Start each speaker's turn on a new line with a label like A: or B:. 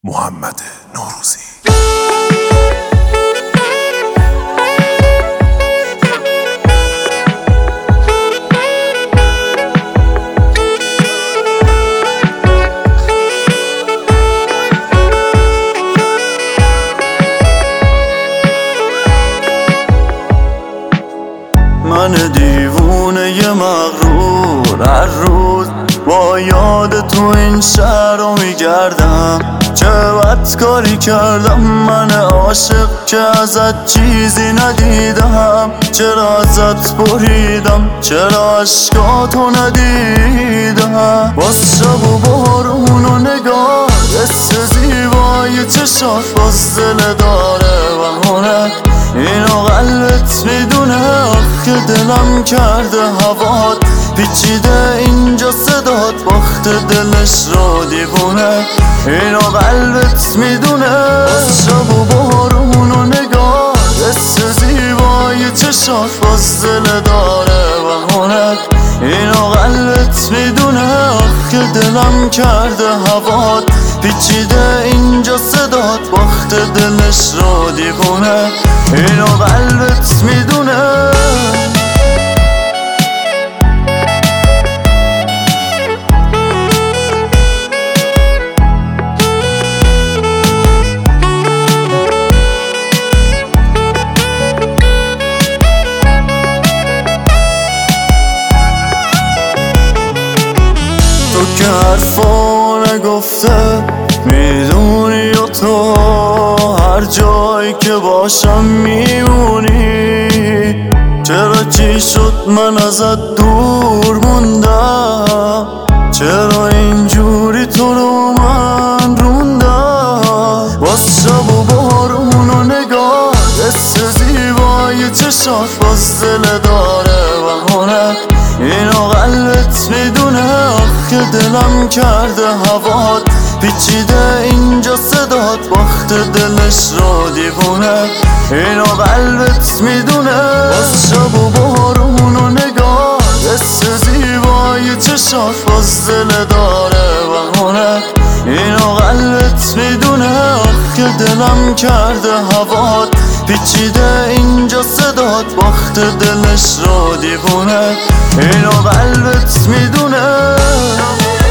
A: محمد نوروزی.
B: من دیوونه ی مغرور هر روز با یاد تو این شهر رو میگردم. چه بدکاری کردم من عاشق که ازت چیزی ندیدم. چرا ازت بریدم، چرا عشقاتو ندیدم. باز شب و بارون و نگاه حس زیبای چشات باز دل داره بهونه. اینو قلبت میدونه که دلم کرده هوات پیچیده اینجا صدات باخت دلش رو دیوونه. اینو قلبت میدونه باز شب و بارون و نگاه حس زیبای چشات باز دل داره بهونه. اینو قلبت میدونه که دلم کرده هوات پیچیده اینجا صدات باخت دلش رو دیوونه. اینو قلبت میدونه. تو که حرفا نگفته میدونی و تو هر جایی که باشم میمونی. چرا چی شد من ازت دور موندم؟ چرا اینجوری تو رو من روندم؟ باز شب و بارون و نگاه حس زیبای چشات باز دل داره بهونه. اینو قلبت میدونه که دلم کرده هوات پیچیده اینجا صدات باخت دلش رو دیوونه. اینو قلبت میدونه باز شب و بارون و نگاه حس زیبای چشات باز دل داره بهونه. اینو قلبت میدونه که دلم کرده هوات پیچیده اینجا صدات باخت دلش رو دیوونه. اینو قلبت میدونه.